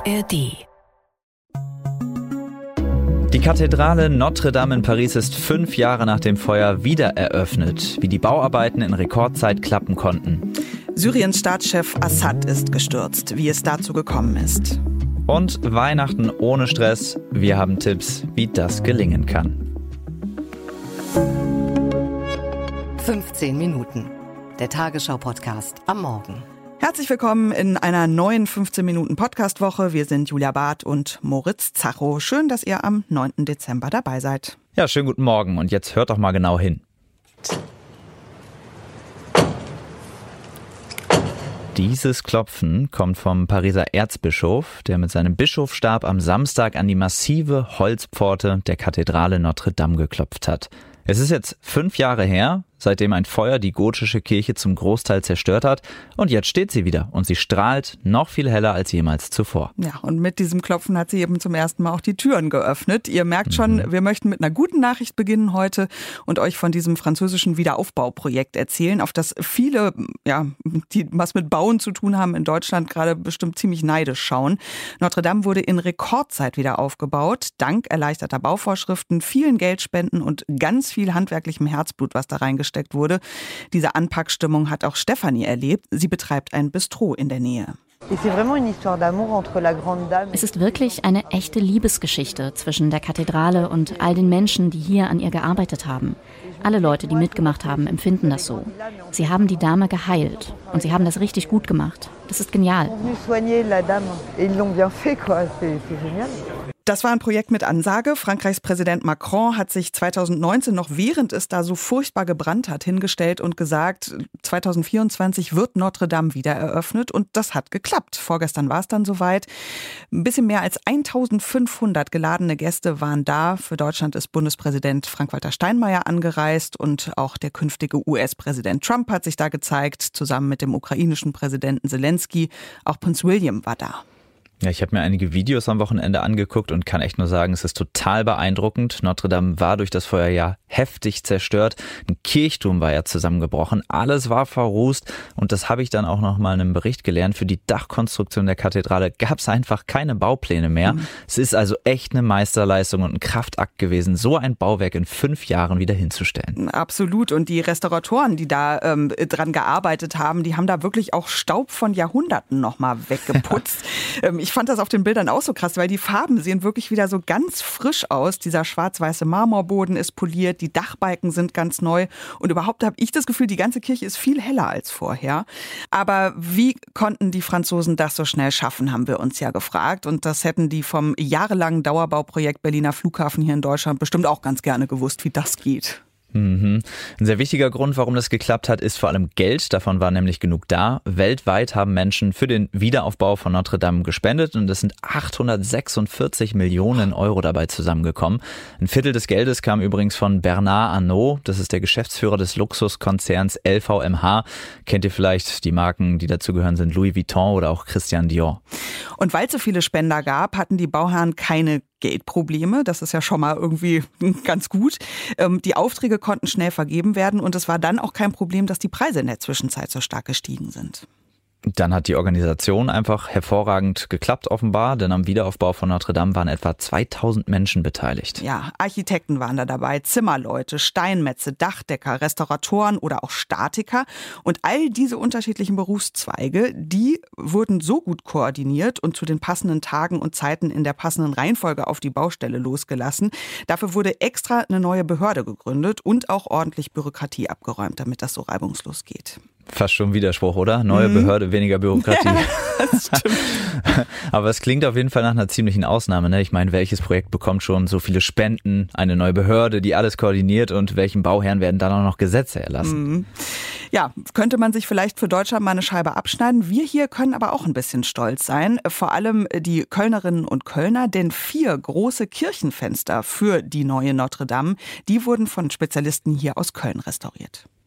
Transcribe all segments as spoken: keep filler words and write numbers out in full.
A R D. Die Kathedrale Notre-Dame in Paris ist fünf Jahre nach dem Feuer wieder eröffnet. Wie die Bauarbeiten in Rekordzeit klappen konnten. Syriens Staatschef Assad ist gestürzt, wie es dazu gekommen ist. Und Weihnachten ohne Stress. Wir haben Tipps, wie das gelingen kann. fünfzehn Minuten. Der Tagesschau-Podcast am Morgen. Herzlich willkommen in einer neuen fünfzehn Minuten Podcast-Woche. Wir sind Julia Barth und Moritz Zacho. Schön, dass ihr am neunten Dezember dabei seid. Ja, schönen guten Morgen und jetzt hört doch mal genau hin. Dieses Klopfen kommt vom Pariser Erzbischof, der mit seinem Bischofsstab am Samstag an die massive Holzpforte der Kathedrale Notre-Dame geklopft hat. Es ist jetzt fünf Jahre her, seitdem ein Feuer die gotische Kirche zum Großteil zerstört hat. Und jetzt steht sie wieder und sie strahlt noch viel heller als jemals zuvor. Ja, und mit diesem Klopfen hat sie eben zum ersten Mal auch die Türen geöffnet. Ihr merkt schon, mhm. wir möchten mit einer guten Nachricht beginnen heute und euch von diesem französischen Wiederaufbauprojekt erzählen, auf das viele, ja, die was mit Bauen zu tun haben in Deutschland, gerade bestimmt ziemlich neidisch schauen. Notre Dame wurde in Rekordzeit wieder aufgebaut, dank erleichterter Bauvorschriften, vielen Geldspenden und ganz viel handwerklichem Herzblut, was da reingesteckt wurde. Diese Anpackstimmung hat auch Stefanie erlebt. Sie betreibt ein Bistro in der Nähe. Es ist wirklich eine echte Liebesgeschichte zwischen der Kathedrale und all den Menschen, die hier an ihr gearbeitet haben. Alle Leute, die mitgemacht haben, empfinden das so. Sie haben die Dame geheilt und sie haben das richtig gut gemacht. Das ist genial. Das war ein Projekt mit Ansage. Frankreichs Präsident Macron hat sich zweitausendneunzehn, noch während es da so furchtbar gebrannt hat, hingestellt und gesagt, zweitausendvierundzwanzig wird Notre Dame wieder eröffnet und das hat geklappt. Vorgestern war es dann soweit. Ein bisschen mehr als eintausendfünfhundert geladene Gäste waren da. Für Deutschland ist Bundespräsident Frank-Walter Steinmeier angereist und auch der künftige U S-Präsident Trump hat sich da gezeigt, zusammen mit dem ukrainischen Präsidenten Zelensky. Auch Prinz William war da. Ja, ich habe mir einige Videos am Wochenende angeguckt und kann echt nur sagen, es ist total beeindruckend. Notre Dame war durch das Feuer ja heftig zerstört. Ein Kirchturm war ja zusammengebrochen. Alles war verrußt. Und das habe ich dann auch noch mal in einem Bericht gelernt. Für die Dachkonstruktion der Kathedrale gab es einfach keine Baupläne mehr. Mhm. Es ist also echt eine Meisterleistung und ein Kraftakt gewesen, so ein Bauwerk in fünf Jahren wieder hinzustellen. Absolut. Und die Restauratoren, die da ähm, dran gearbeitet haben, die haben da wirklich auch Staub von Jahrhunderten noch mal weggeputzt. ähm, ich Ich fand das auf den Bildern auch so krass, weil die Farben sehen wirklich wieder so ganz frisch aus. Dieser schwarz-weiße Marmorboden ist poliert, die Dachbalken sind ganz neu und überhaupt habe ich das Gefühl, die ganze Kirche ist viel heller als vorher. Aber wie konnten die Franzosen das so schnell schaffen, haben wir uns ja gefragt. Und das hätten die vom jahrelangen Dauerbauprojekt Berliner Flughafen hier in Deutschland bestimmt auch ganz gerne gewusst, wie das geht. Mhm. Ein sehr wichtiger Grund, warum das geklappt hat, ist vor allem Geld. Davon war nämlich genug da. Weltweit haben Menschen für den Wiederaufbau von Notre Dame gespendet und es sind achthundertsechsundvierzig Millionen Euro dabei zusammengekommen. Ein Viertel des Geldes kam übrigens von Bernard Arnault. Das ist der Geschäftsführer des Luxuskonzerns L V M H. Kennt ihr vielleicht? Die Marken, die dazugehören, sind Louis Vuitton oder auch Christian Dior. Und weil es so viele Spender gab, hatten die Bauherren keine Geldprobleme. Das ist ja schon mal irgendwie ganz gut. Die Aufträge konnten schnell vergeben werden und es war dann auch kein Problem, dass die Preise in der Zwischenzeit so stark gestiegen sind. Dann hat die Organisation einfach hervorragend geklappt offenbar, denn am Wiederaufbau von Notre Dame waren etwa zweitausend Menschen beteiligt. Ja, Architekten waren da dabei, Zimmerleute, Steinmetze, Dachdecker, Restauratoren oder auch Statiker. Und all diese unterschiedlichen Berufszweige, die wurden so gut koordiniert und zu den passenden Tagen und Zeiten in der passenden Reihenfolge auf die Baustelle losgelassen. Dafür wurde extra eine neue Behörde gegründet und auch ordentlich Bürokratie abgeräumt, damit das so reibungslos geht. Fast schon Widerspruch, oder? Neue mhm. Behörde, weniger Bürokratie. Ja, das stimmt. Aber es klingt auf jeden Fall nach einer ziemlichen Ausnahme, ne? Ich meine, welches Projekt bekommt schon so viele Spenden, eine neue Behörde, die alles koordiniert und welchen Bauherren werden dann auch noch Gesetze erlassen? Mhm. Ja, könnte man sich vielleicht für Deutschland mal eine Scheibe abschneiden. Wir hier können aber auch ein bisschen stolz sein. Vor allem die Kölnerinnen und Kölner, denn vier große Kirchenfenster für die neue Notre Dame, die wurden von Spezialisten hier aus Köln restauriert.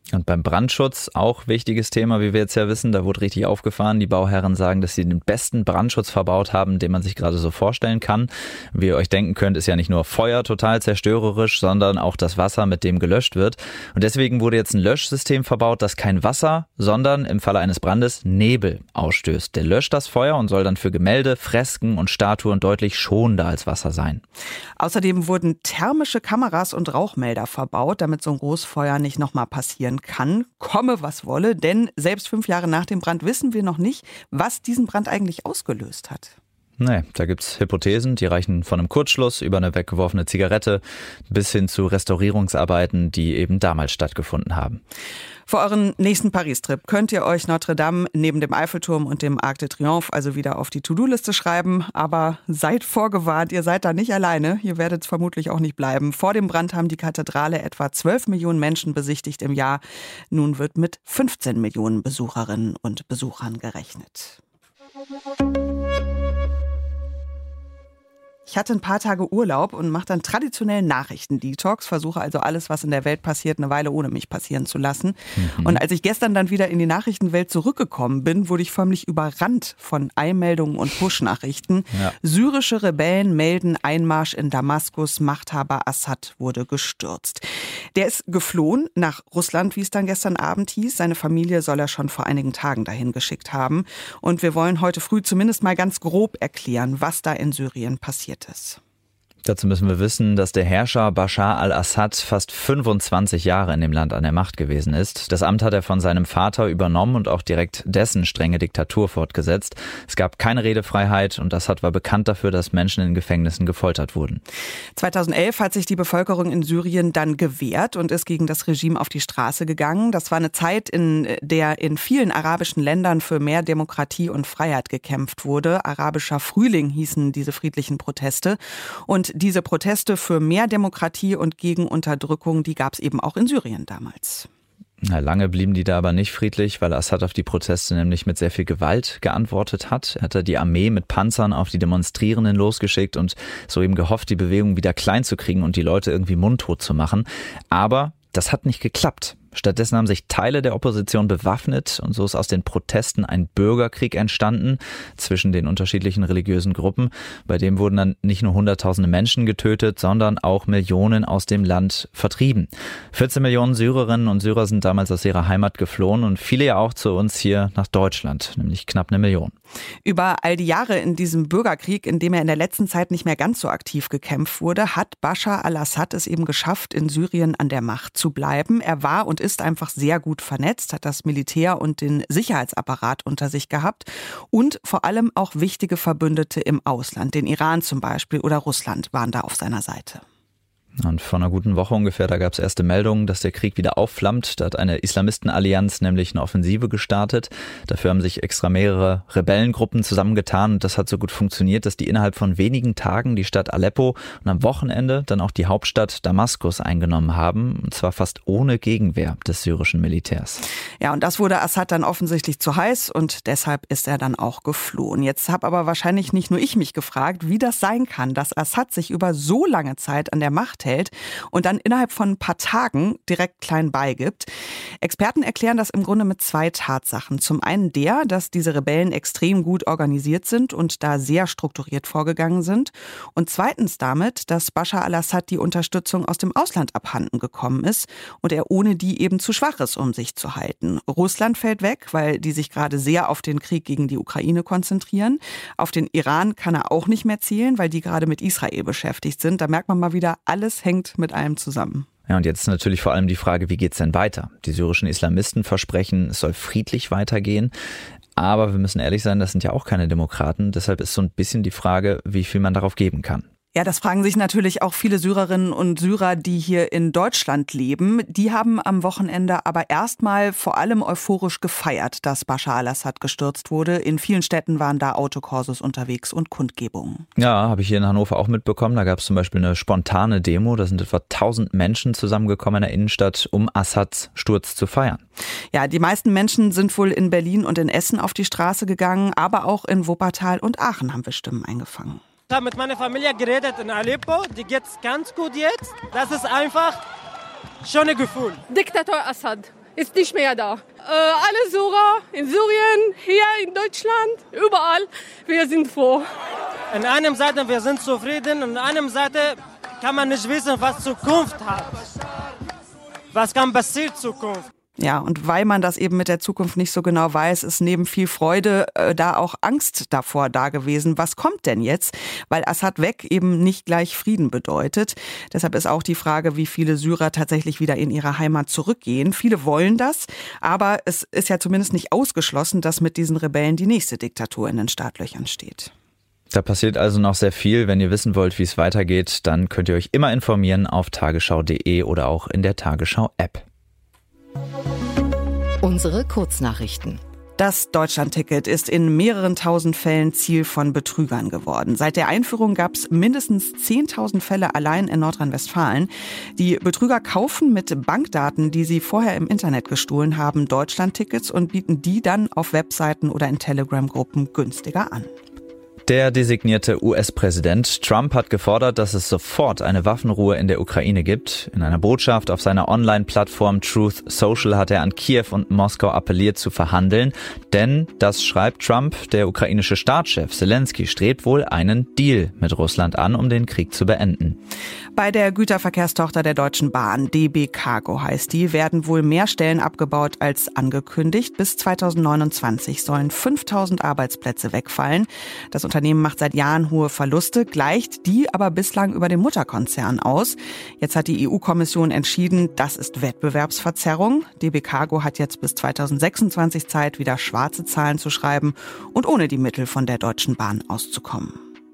Und beim Brandschutz, auch wichtiges Thema, wie wir jetzt ja wissen, da wurde richtig aufgefahren. Die Bauherren sagen, dass sie den besten Brandschutz verbaut haben, den man sich gerade so vorstellen kann. Wie ihr euch denken könnt, ist ja nicht nur Feuer total zerstörerisch, sondern auch das Wasser, mit dem gelöscht wird. Und deswegen wurde jetzt ein Löschsystem verbaut, das kein Wasser, sondern im Falle eines Brandes Nebel ausstößt. Der löscht das Feuer und soll dann für Gemälde, Fresken und Statuen deutlich schonender als Wasser sein. Außerdem wurden thermische Kameras und Rauchmelder verbaut, damit so ein Großfeuer nicht nochmal passieren kann, komme was wolle, denn selbst fünf Jahre nach dem Brand wissen wir noch nicht, was diesen Brand eigentlich ausgelöst hat. Nee, da gibt's Hypothesen, die reichen von einem Kurzschluss über eine weggeworfene Zigarette bis hin zu Restaurierungsarbeiten, die eben damals stattgefunden haben. Für euren nächsten Paris-Trip könnt ihr euch Notre Dame neben dem Eiffelturm und dem Arc de Triomphe also wieder auf die To-Do-Liste schreiben. Aber seid vorgewarnt, ihr seid da nicht alleine. Ihr werdet es vermutlich auch nicht bleiben. Vor dem Brand haben die Kathedrale etwa zwölf Millionen Menschen besichtigt im Jahr. Nun wird mit fünfzehn Millionen Besucherinnen und Besuchern gerechnet. Ich hatte ein paar Tage Urlaub und mache dann traditionellen Nachrichten-Detox, versuche also alles, was in der Welt passiert, eine Weile ohne mich passieren zu lassen. Mhm. Und als ich gestern dann wieder in die Nachrichtenwelt zurückgekommen bin, wurde ich förmlich überrannt von Eilmeldungen und Push-Nachrichten. Ja. Syrische Rebellen melden Einmarsch in Damaskus, Machthaber Assad wurde gestürzt. Der ist geflohen nach Russland, wie es dann gestern Abend hieß. Seine Familie soll er schon vor einigen Tagen dahin geschickt haben. Und wir wollen heute früh zumindest mal ganz grob erklären, was da in Syrien passiert ist. Dazu müssen wir wissen, dass der Herrscher Bashar al-Assad fast fünfundzwanzig Jahre in dem Land an der Macht gewesen ist. Das Amt hat er von seinem Vater übernommen und auch direkt dessen strenge Diktatur fortgesetzt. Es gab keine Redefreiheit und Assad war bekannt dafür, dass Menschen in Gefängnissen gefoltert wurden. zweitausendelf hat sich die Bevölkerung in Syrien dann gewehrt und ist gegen das Regime auf die Straße gegangen. Das war eine Zeit, in der in vielen arabischen Ländern für mehr Demokratie und Freiheit gekämpft wurde. Arabischer Frühling hießen diese friedlichen Proteste. Und diese Proteste für mehr Demokratie und gegen Unterdrückung, die gab es eben auch in Syrien damals. Na, lange blieben die da aber nicht friedlich, weil Assad auf die Proteste nämlich mit sehr viel Gewalt geantwortet hat. Er hatte die Armee mit Panzern auf die Demonstrierenden losgeschickt und so eben gehofft, die Bewegung wieder klein zu kriegen und die Leute irgendwie mundtot zu machen. Aber das hat nicht geklappt. Stattdessen haben sich Teile der Opposition bewaffnet und so ist aus den Protesten ein Bürgerkrieg entstanden zwischen den unterschiedlichen religiösen Gruppen. Bei dem wurden dann nicht nur hunderttausende Menschen getötet, sondern auch Millionen aus dem Land vertrieben. vierzehn Millionen Syrerinnen und Syrer sind damals aus ihrer Heimat geflohen und viele ja auch zu uns hier nach Deutschland, nämlich knapp eine Million. Über all die Jahre in diesem Bürgerkrieg, in dem er in der letzten Zeit nicht mehr ganz so aktiv gekämpft wurde, hat Bashar al-Assad es eben geschafft, in Syrien an der Macht zu bleiben. Er war und ist einfach sehr gut vernetzt, hat das Militär und den Sicherheitsapparat unter sich gehabt und vor allem auch wichtige Verbündete im Ausland, den Iran zum Beispiel oder Russland waren da auf seiner Seite. Und vor einer guten Woche ungefähr, da gab es erste Meldungen, dass der Krieg wieder aufflammt. Da hat eine Islamistenallianz nämlich eine Offensive gestartet. Dafür haben sich extra mehrere Rebellengruppen zusammengetan. Und das hat so gut funktioniert, dass die innerhalb von wenigen Tagen die Stadt Aleppo und am Wochenende dann auch die Hauptstadt Damaskus eingenommen haben. Und zwar fast ohne Gegenwehr des syrischen Militärs. Ja, und das wurde Assad dann offensichtlich zu heiß und deshalb ist er dann auch geflohen. Jetzt habe aber wahrscheinlich nicht nur ich mich gefragt, wie das sein kann, dass Assad sich über so lange Zeit an der Macht hält und dann innerhalb von ein paar Tagen direkt klein beigibt. Experten erklären das im Grunde mit zwei Tatsachen. Zum einen der, dass diese Rebellen extrem gut organisiert sind und da sehr strukturiert vorgegangen sind. Und zweitens damit, dass Bashar al-Assad die Unterstützung aus dem Ausland abhanden gekommen ist und er ohne die eben zu schwach ist, um sich zu halten. Russland fällt weg, weil die sich gerade sehr auf den Krieg gegen die Ukraine konzentrieren. Auf den Iran kann er auch nicht mehr zählen, weil die gerade mit Israel beschäftigt sind. Da merkt man mal wieder, alles hängt mit allem zusammen. Ja, und jetzt ist natürlich vor allem die Frage, wie geht's denn weiter? Die syrischen Islamisten versprechen, es soll friedlich weitergehen. Aber wir müssen ehrlich sein, das sind ja auch keine Demokraten. Deshalb ist so ein bisschen die Frage, wie viel man darauf geben kann. Ja, das fragen sich natürlich auch viele Syrerinnen und Syrer, die hier in Deutschland leben. Die haben am Wochenende aber erstmal vor allem euphorisch gefeiert, dass Bashar al-Assad gestürzt wurde. In vielen Städten waren da Autokorsos unterwegs und Kundgebungen. Ja, habe ich hier in Hannover auch mitbekommen. Da gab es zum Beispiel eine spontane Demo. Da sind etwa tausend Menschen zusammengekommen in der Innenstadt, um Assads Sturz zu feiern. Ja, die meisten Menschen sind wohl in Berlin und in Essen auf die Straße gegangen, aber auch in Wuppertal und Aachen haben wir Stimmen eingefangen. Ich habe mit meiner Familie geredet in Aleppo, die geht's ganz gut jetzt. Das ist einfach schon ein Gefühl. Diktator Assad. ist nicht mehr da. Äh, alle Syrer in Syrien, hier in Deutschland, überall, wir sind froh. An einer Seite, wir sind zufrieden, und an der anderen Seite kann man nicht wissen, was Zukunft hat. Was kann passieren in Zukunft? Ja, und weil man das eben mit der Zukunft nicht so genau weiß, ist neben viel Freude äh, da auch Angst davor da gewesen. Was kommt denn jetzt? Weil Assad weg eben nicht gleich Frieden bedeutet. Deshalb ist auch die Frage, wie viele Syrer tatsächlich wieder in ihre Heimat zurückgehen. Viele wollen das, aber es ist ja zumindest nicht ausgeschlossen, dass mit diesen Rebellen die nächste Diktatur in den Startlöchern steht. Da passiert also noch sehr viel. Wenn ihr wissen wollt, wie es weitergeht, dann könnt ihr euch immer informieren auf tagesschau punkt de oder auch in der Tagesschau-App. Unsere Kurznachrichten. Das Deutschlandticket ist in mehreren tausend Fällen Ziel von Betrügern geworden. Seit der Einführung gab es mindestens zehntausend Fälle allein in Nordrhein-Westfalen. Die Betrüger kaufen mit Bankdaten, die sie vorher im Internet gestohlen haben, Deutschlandtickets und bieten die dann auf Webseiten oder in Telegram-Gruppen günstiger an. Der designierte U S-Präsident Trump hat gefordert, dass es sofort eine Waffenruhe in der Ukraine gibt. In einer Botschaft auf seiner Online-Plattform Truth Social hat er an Kiew und Moskau appelliert zu verhandeln. Denn, das schreibt Trump, der ukrainische Staatschef Zelensky strebt wohl einen Deal mit Russland an, um den Krieg zu beenden. Bei der Güterverkehrstochter der Deutschen Bahn, D B Cargo heißt die, werden wohl mehr Stellen abgebaut als angekündigt. Bis zweitausendneunundzwanzig sollen fünftausend Arbeitsplätze wegfallen. Das Unternehmen macht seit Jahren hohe Verluste, gleicht die aber bislang über den Mutterkonzern aus. Jetzt hat die E U-Kommission entschieden, das ist Wettbewerbsverzerrung. D B Cargo hat jetzt bis zweitausendsechsundzwanzig Zeit, wieder schwarze Zahlen zu schreiben und ohne die Mittel von der Deutschen Bahn auszukommen.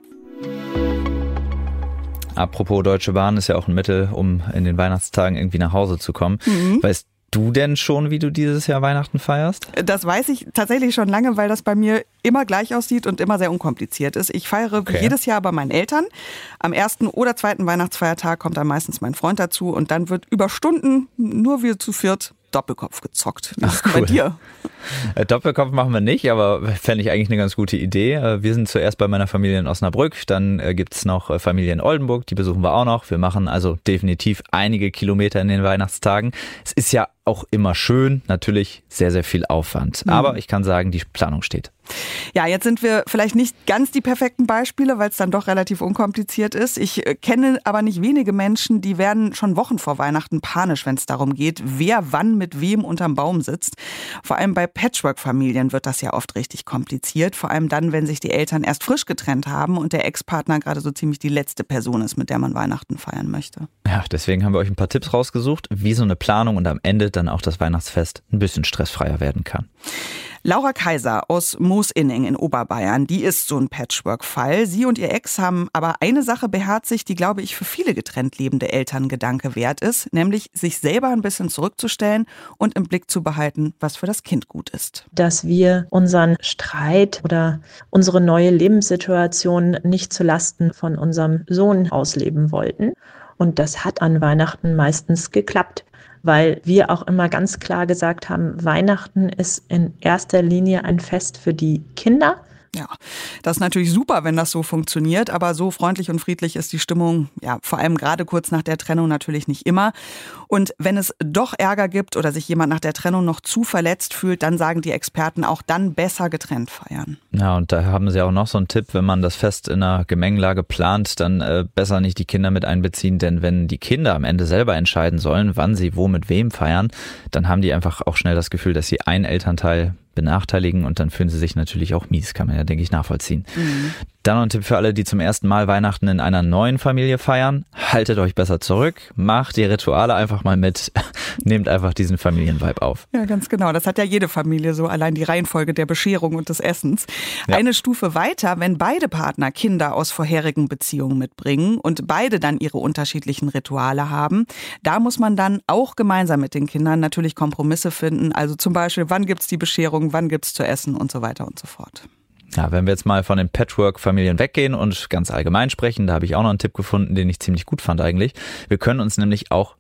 Apropos Deutsche Bahn ist ja auch ein Mittel, um in den Weihnachtstagen irgendwie nach Hause zu kommen. Mhm. Weißt du denn schon, wie du dieses Jahr Weihnachten feierst? Das weiß ich tatsächlich schon lange, weil das bei mir immer gleich aussieht und immer sehr unkompliziert ist. Ich feiere okay. jedes Jahr bei meinen Eltern. Am ersten oder zweiten Weihnachtsfeiertag kommt dann meistens mein Freund dazu und dann wird über Stunden nur wir zu viert Doppelkopf gezockt. Das ist cool. Bei dir? Doppelkopf machen wir nicht, aber fände ich eigentlich eine ganz gute Idee. Wir sind zuerst bei meiner Familie in Osnabrück, dann gibt es noch Familie in Oldenburg, die besuchen wir auch noch. Wir machen also definitiv einige Kilometer in den Weihnachtstagen. Es ist ja auch immer schön, natürlich sehr, sehr viel Aufwand. Mhm. Aber ich kann sagen, die Planung steht. Ja, jetzt sind wir vielleicht nicht ganz die perfekten Beispiele, weil es dann doch relativ unkompliziert ist. Ich kenne aber nicht wenige Menschen, die werden schon Wochen vor Weihnachten panisch, wenn es darum geht, wer wann mit wem unterm Baum sitzt. Vor allem bei Patchwork-Familien wird das ja oft richtig kompliziert. Vor allem dann, wenn sich die Eltern erst frisch getrennt haben und der Ex-Partner gerade so ziemlich die letzte Person ist, mit der man Weihnachten feiern möchte. Ja, deswegen haben wir euch ein paar Tipps rausgesucht, wie so eine Planung und am Ende dann auch das Weihnachtsfest ein bisschen stressfreier werden kann. Laura Kaiser aus Moosinning in Oberbayern, die ist so ein Patchwork-Fall. Sie und ihr Ex haben aber eine Sache beherzigt, die, glaube ich, für viele getrennt lebende Eltern Gedanke wert ist, nämlich sich selber ein bisschen zurückzustellen und im Blick zu behalten, was für das Kind gut ist. Dass wir unseren Streit oder unsere neue Lebenssituation nicht zu Lasten von unserem Sohn ausleben wollten. Und das hat an Weihnachten meistens geklappt, weil wir auch immer ganz klar gesagt haben, Weihnachten ist in erster Linie ein Fest für die Kinder. Ja, das ist natürlich super, wenn das so funktioniert, aber so freundlich und friedlich ist die Stimmung, ja, vor allem gerade kurz nach der Trennung natürlich nicht immer. Und wenn es doch Ärger gibt oder sich jemand nach der Trennung noch zu verletzt fühlt, dann sagen die Experten auch dann besser getrennt feiern. Ja, und da haben sie auch noch so einen Tipp, wenn man das Fest in einer Gemengelage plant, dann äh, besser nicht die Kinder mit einbeziehen, denn wenn die Kinder am Ende selber entscheiden sollen, wann sie wo mit wem feiern, dann haben die einfach auch schnell das Gefühl, dass sie einen Elternteil benachteiligen und dann fühlen sie sich natürlich auch mies, kann man ja, denke ich, nachvollziehen. Mhm. Dann noch ein Tipp für alle, die zum ersten Mal Weihnachten in einer neuen Familie feiern. Haltet euch besser zurück, macht die Rituale einfach mal mit, nehmt einfach diesen Familienvibe auf. Ja, ganz genau. Das hat ja jede Familie so, allein die Reihenfolge der Bescherung und des Essens. Ja. Eine Stufe weiter, wenn beide Partner Kinder aus vorherigen Beziehungen mitbringen und beide dann ihre unterschiedlichen Rituale haben, da muss man dann auch gemeinsam mit den Kindern natürlich Kompromisse finden. Also zum Beispiel, wann gibt's die Bescherung, wann gibt's zu essen und so weiter und so fort. Ja, wenn wir jetzt mal von den Patchwork-Familien weggehen und ganz allgemein sprechen, da habe ich auch noch einen Tipp gefunden, den ich ziemlich gut fand eigentlich. Wir können uns nämlich auch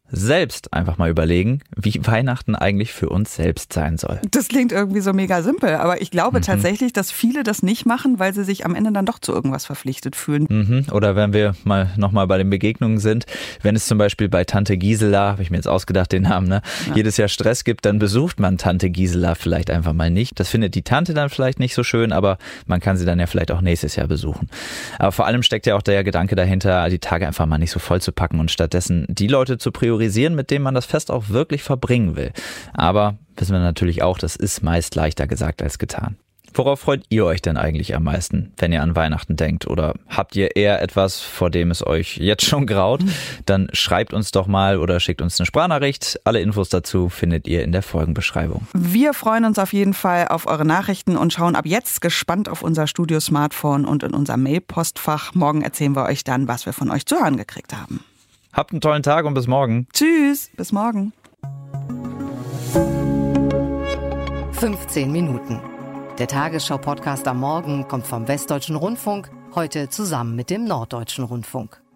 selbst einfach mal überlegen, wie Weihnachten eigentlich für uns selbst sein soll. Das klingt irgendwie so mega simpel, aber ich glaube mhm. tatsächlich, dass viele das nicht machen, weil sie sich am Ende dann doch zu irgendwas verpflichtet fühlen. Mhm. Oder wenn wir mal nochmal bei den Begegnungen sind, wenn es zum Beispiel bei Tante Gisela, habe ich mir jetzt ausgedacht den Namen, ne, ja. jedes Jahr Stress gibt, dann besucht man Tante Gisela vielleicht einfach mal nicht. Das findet die Tante dann vielleicht nicht so schön, aber man kann sie dann ja vielleicht auch nächstes Jahr besuchen. Aber vor allem steckt ja auch der Gedanke dahinter, die Tage einfach mal nicht so voll zu packen und stattdessen die Leute zu priorisieren, mit denen man das Fest auch wirklich verbringen will. Aber wissen wir natürlich auch, das ist meist leichter gesagt als getan. Worauf freut ihr euch denn eigentlich am meisten, wenn ihr an Weihnachten denkt? Oder habt ihr eher etwas, vor dem es euch jetzt schon graut? Dann schreibt uns doch mal oder schickt uns eine Sprachnachricht. Alle Infos dazu findet ihr in der Folgenbeschreibung. Wir freuen uns auf jeden Fall auf eure Nachrichten und schauen ab jetzt gespannt auf unser Studio-Smartphone und in unser Mail-Postfach. Morgen erzählen wir euch dann, was wir von euch zu hören gekriegt haben. Habt einen tollen Tag und bis morgen. Tschüss, bis morgen. fünfzehn Minuten. Der Tagesschau-Podcast am Morgen kommt vom Westdeutschen Rundfunk, heute zusammen mit dem Norddeutschen Rundfunk.